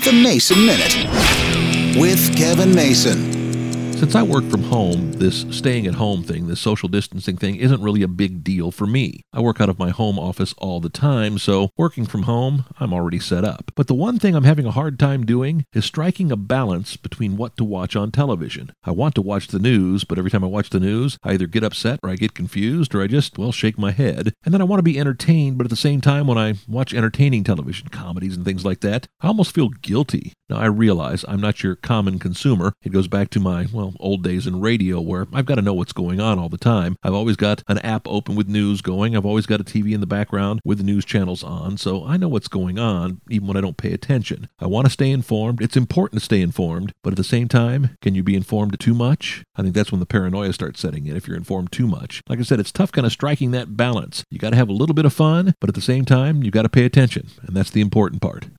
The Mason Minute with Kevin Mason. Since I work from home, this staying at home thing, this social distancing thing, isn't really a big deal for me. I work out of my home office all the time, so working from home, I'm already set up. But the one thing I'm having a hard time doing is striking a balance between what to watch on television. I want to watch the news, but every time I watch the news, I either get upset or I get confused or I just, shake my head. And then I want to be entertained, but at the same time, when I watch entertaining television, comedies and things like that, I almost feel guilty. Now, I realize I'm not your common consumer. It goes back to my, old days in radio where I've got to know what's going on all the time. I've always got an app open with news going. I've always got a TV in the background with the news channels on, so I know what's going on even when I don't pay attention. I want to stay informed. It's important to stay informed, but at the same time, can you be informed too much? I think that's when the paranoia starts setting in if you're informed too much. Like I said, it's tough kind of striking that balance. You got to have a little bit of fun, but at the same time, you got to pay attention, and that's the important part.